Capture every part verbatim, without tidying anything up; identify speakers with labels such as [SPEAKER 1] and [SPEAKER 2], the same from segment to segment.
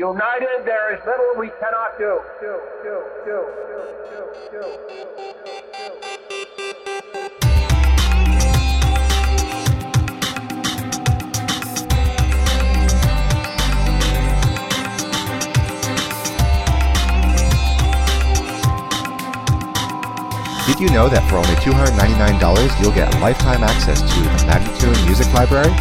[SPEAKER 1] United, there is little we cannot do. Do, do, do, do, do,
[SPEAKER 2] Did you know that for only two hundred ninety-nine dollars you'll get lifetime access to the Magnatune Music Library?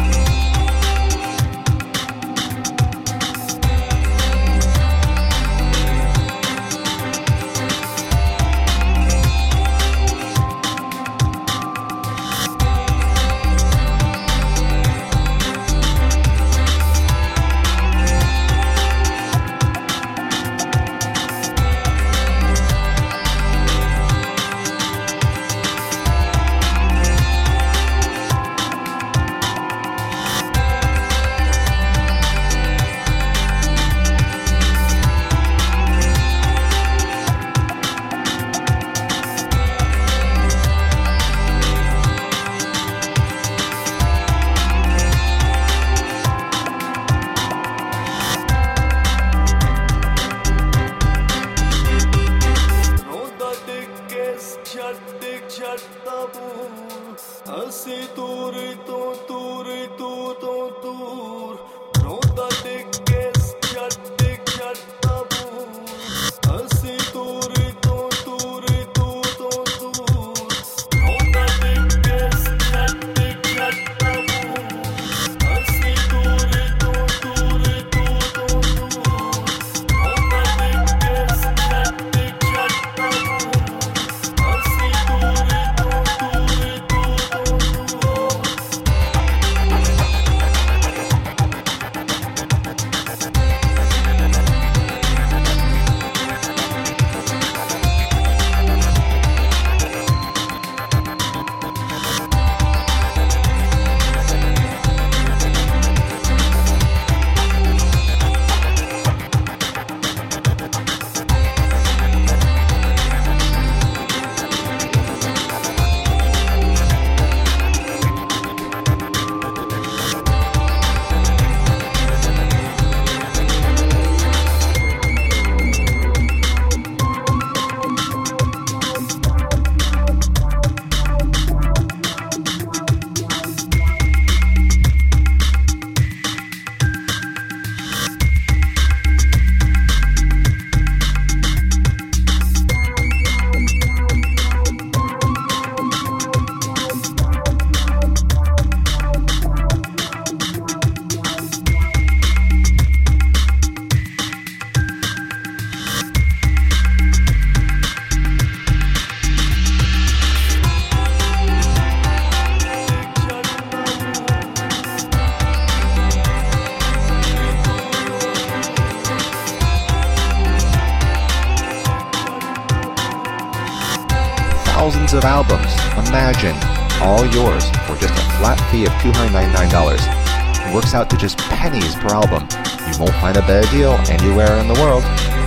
[SPEAKER 2] Thousands of albums, imagine, all yours for just a flat fee of two hundred ninety-nine dollars. It works out to just pennies per album. You won't find a better deal anywhere in the world.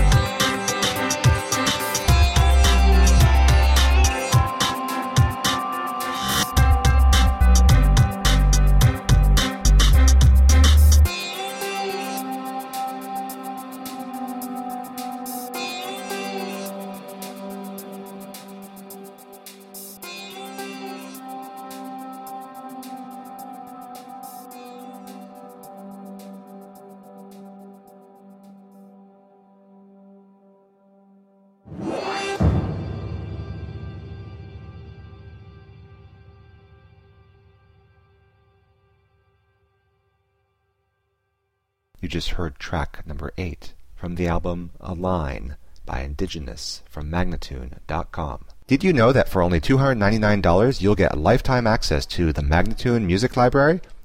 [SPEAKER 2] You just heard track number eight from the album A Line by Indigenous from Magnatune dot com. Did you know that for only two hundred ninety-nine dollars you'll get lifetime access to the Magnatune Music Library?